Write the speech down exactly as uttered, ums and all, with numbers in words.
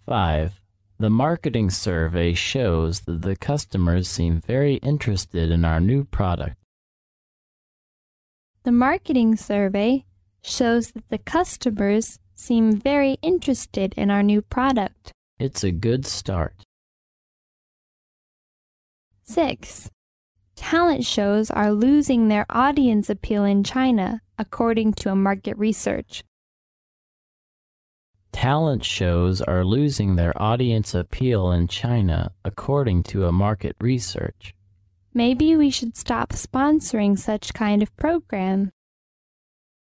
five. The marketing survey shows that the customers seem very interested in our new product. The marketing survey shows that the customers seem very interested in our new product. It's a good start. six. Talent shows are losing their audience appeal in China, according to a market research. Talent shows are losing their audience appeal in China, according to a market research. Maybe we should stop sponsoring such kind of program.